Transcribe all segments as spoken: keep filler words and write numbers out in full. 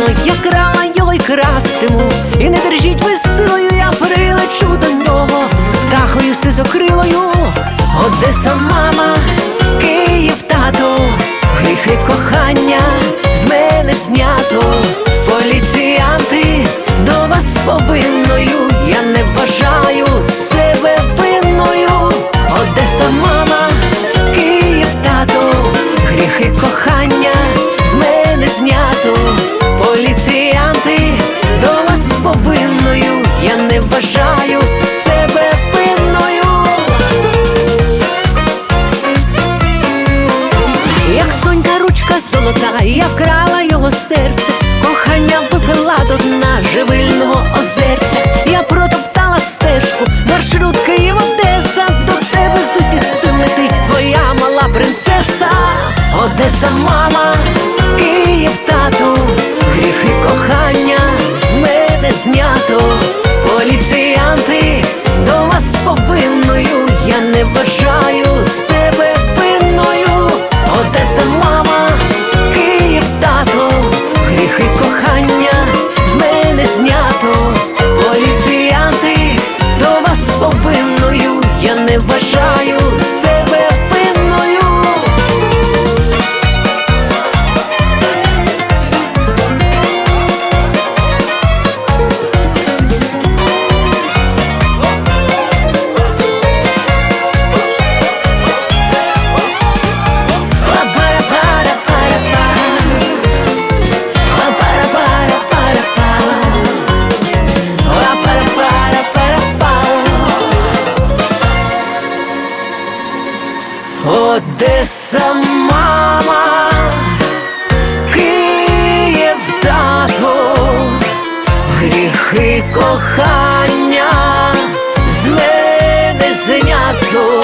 я крала його й крастиму. І не держіть ви силою, я прилечу до нього птахою сизокрилою. Одеса, мама, Київ, тато, гріхи кохання з мене знято. Поліціянти, до вас повинною, я не вважаю себе винною. Одеса, мама, Київ, тато, гріхи кохання з мене знято. Поліціянти, до вас повинною, я не вважаю себе винною. Як сонька ручка золота, я вкрала його серце, кохання випила до дна живильного озерця. Я протоптала стежку, маршрут Київ-Одеса, до тебе з усіх сил летить твоя мала принцеса. Одеса, мама, Київ, тато, гріхи кохання з мене знято. Поліціянти, до вас повинною, я не вважаю себе винною. Одеса, мама, Київ, тато, гріхи кохання з мене знято. Поліціянти, до вас повинною, я не вважаю себе винною. Одеса, мама, Київ, тато, гріхи кохання з мене знято.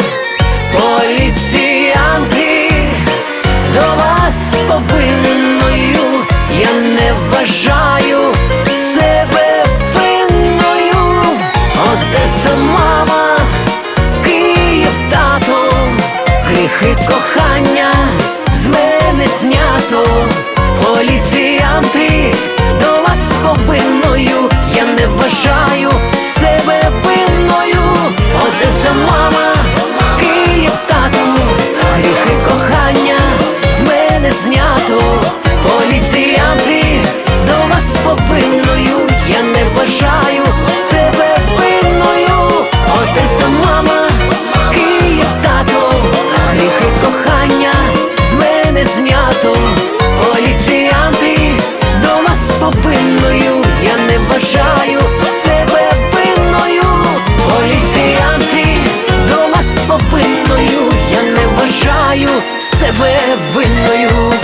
Поліціянти, до вас повинною, я не вважаю себе винною. Одеса, мама, Київ, тато, гріхи кохання з мене знято. Поліціянти, до вас повинною, я не вважаю себе винною. Одеса, мама, Київ, тато, гріхи кохання з мене знято. Поліціянти, до вас повинною, я не вважаю себе винною. Одеса, мама, Київ, тато, гріхи кохання з мене знято. Поліціянти, до вас повинною, я не вважаю себе винною. Поліціянти, до вас повинною, я не вважаю себе винною.